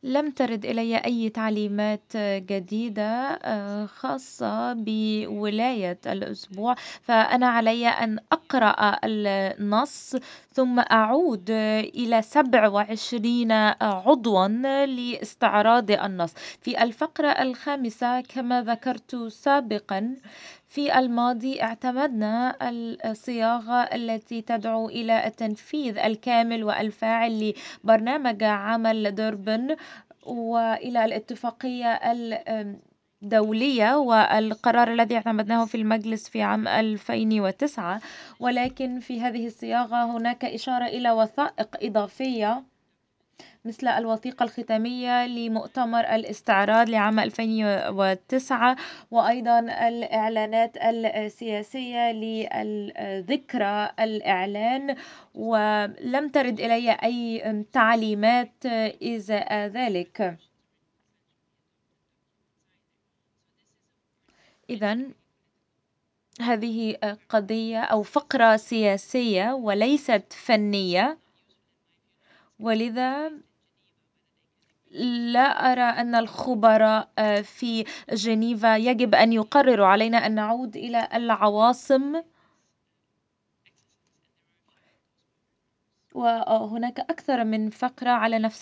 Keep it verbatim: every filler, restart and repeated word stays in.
لم ترد إلي أي تعليمات جديدة آه، خاصة بولاية الأسبوع، فأنا علي أن أقرأ النص ثم أعود إلى سبع وعشرين عضوا لاستعراض النص. في الفقرة الخامسة كما ذكرت سابقا، في الماضي اعتمدنا الصياغة التي تدعو إلى التنفيذ الكامل والفاعل لبرنامج عمل دوربن، وإلى الاتفاقية الدولية والقرار الذي اعتمدناه في المجلس في عام ألفين وتسعة. ولكن في هذه الصياغة هناك إشارة إلى وثائق إضافية مثل الوثيقة الختامية لمؤتمر الاستعراض لعام ألفين وتسعة، وأيضا الإعلانات السياسية للذكرى الإعلان، ولم ترد إلي أي تعليمات إزاء ذلك. إذن هذه قضية أو فقرة سياسية وليست فنية، ولذا لا أرى أن الخبراء في جنيفا يجب أن يقرروا علينا أن نعود إلى العواصم. وهناك أكثر من فقرة على نفس